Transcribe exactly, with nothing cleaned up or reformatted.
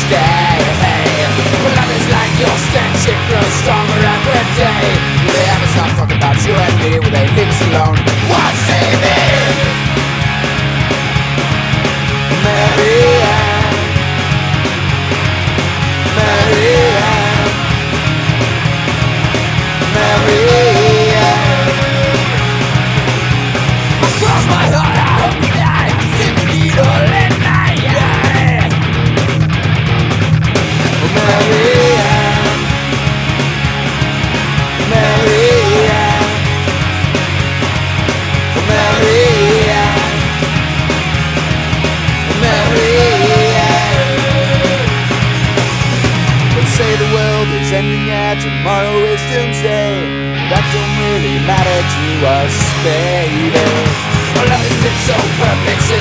stay. Well, love is like your stench, it grows stronger every day. They haven't stopped talking about you and me, will they leave us alone? What's T V? Mary Ann, Mary Ann, Mary Ann. Across my heart I hope you die, I see the needle in my eye. Mary Ann, Mary Ann, Mary Ann, Mary Ann. Let's say the world is ending, yeah, tomorrow is doomsday. That don't really matter to us, baby. Our love has been so perfect since